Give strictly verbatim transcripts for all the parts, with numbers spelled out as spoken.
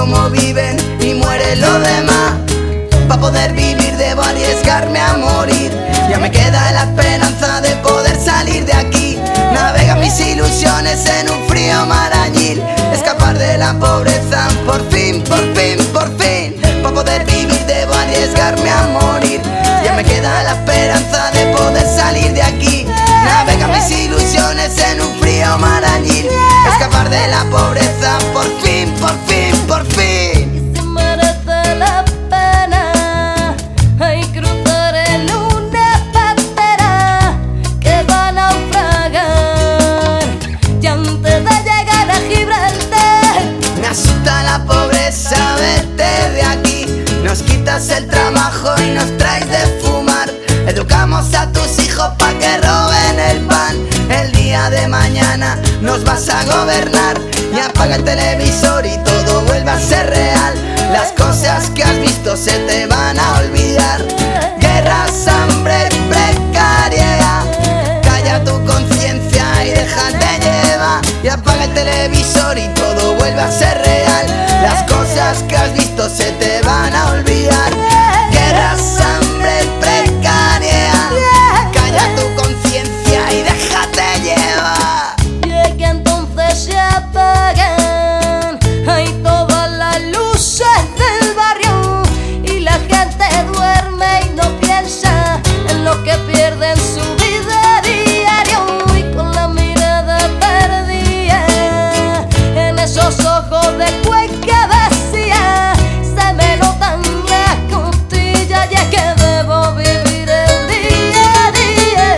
cómo viven y mueren los demás. Pa' poder vivir debo arriesgarme a morir. Ya me queda la esperanza de poder salir de aquí. Navegan mis ilusiones en un frío marañil. Escapar de la pobreza, por fin, por fin, por fin. Pa' poder vivir debo arriesgarme a morir. Ya me queda la esperanza de poder salir de aquí. Navegan mis ilusiones en un frío marañil. Escapar de la pobreza, por fin, por fin, por fin. Y si merece la pena, hay cruzar en una patera que va a naufragar. Y antes de llegar a Gibraltar, me asusta la pobreza, vete de aquí. Nos quitas el trabajo y nos traes de fumar. Educamos a tus hijos pa' que roben el pan. El día de mañana nos vas a gobernar. Y apaga el televisor y todo vuelve a ser real. Las cosas que has visto se te van a olvidar. Guerras, hambre, precariedad. Calla tu conciencia y déjate llevar. Y apaga el televisor y todo vuelve a ser real. Las cosas que has visto se te van a olvidar. Guerras, hambre, precariedad. Calla tu conciencia y déjate llevar. y que entonces se apagan hay todas las luces del barrio. Y la gente duerme y no piensa en lo que pierde en su vida diario. Y con la mirada perdida en esos ojos de cuenca vacía, se me notan las costillas. Y es que debo vivir el día a día.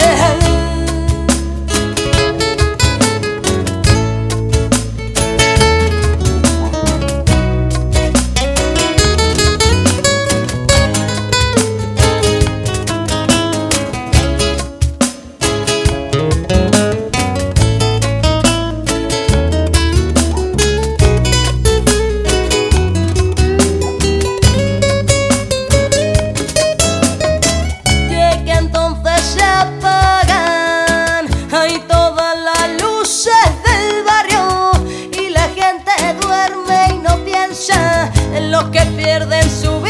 Y que entonces se apagan hay todas las luces del barrio. Y la gente duerme y no piensa en lo que pierde en su vida.